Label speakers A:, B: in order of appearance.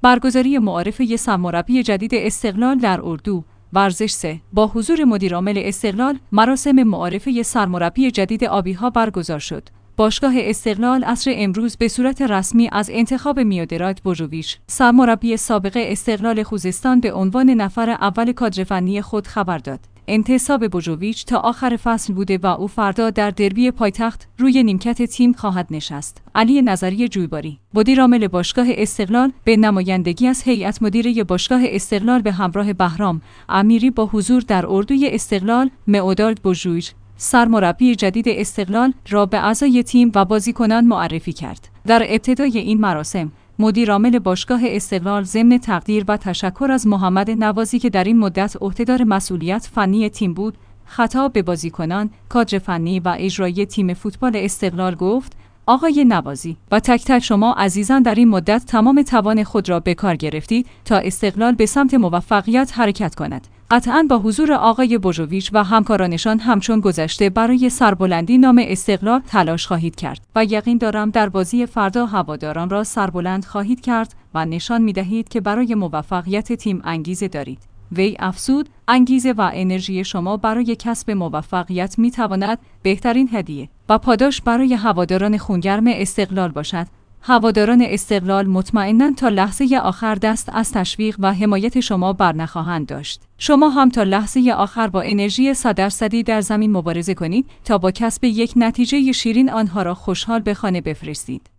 A: برگزاری معارفه سرمربی جدید استقلال در اردو. ورزش 3. با حضور مدیرعامل استقلال، مراسم معارفه سرمربی جدید آبی‌ها برگزار شد. باشگاه استقلال عصر امروز به صورت رسمی از انتخاب میودرایت بوژوویچ، سرمربی سابق استقلال خوزستان، به عنوان نفر اول کادر فنی خود خبر داد. انتصاب بوژوویچ تا آخر فصل بوده و او فردا در دربی پایتخت روی نیمکت تیم خواهد نشست. علی نظری جویباری، مدیرعامل باشگاه استقلال، به نمایندگی از هیئت مدیره باشگاه استقلال به همراه بهرام امیری با حضور در اردوی استقلال، میودرایت بوژوویچ، سرمربی جدید استقلال، را به اعضای تیم و بازیکنان معرفی کرد. در ابتدای این مراسم، مدیرعامل باشگاه استقلال ضمن تقدیر و تشکر از محمد نوازی که در این مدت عهدهدار مسئولیت فنی تیم بود، خطاب به بازیکنان، کادر فنی و اجرایی تیم فوتبال استقلال گفت: آقای نوازی و تک تک شما عزیزان در این مدت تمام توان خود را به کار گرفتید تا استقلال به سمت موفقیت حرکت کند. قطعاً با حضور آقای بوژوویچ و همکارانشان همچون گذشته برای سربلندی نام استقلال تلاش خواهید کرد و یقین دارم در بازی فردا هواداران را سربلند خواهید کرد و نشان می‌دهید که برای موفقیت تیم انگیزه دارید. وی افزود: انگیزه و انرژی شما برای کسب موفقیت می‌تواند بهترین هدیه و پاداش برای هواداران خونگرم استقلال باشد. هواداران استقلال مطمئناً تا لحظه آخر دست از تشویق و حمایت شما برنخواهند داشت. شما هم تا لحظه آخر با انرژی 100% در زمین مبارزه کنید تا با کسب یک نتیجه شیرین آنها را خوشحال به خانه بفرستید.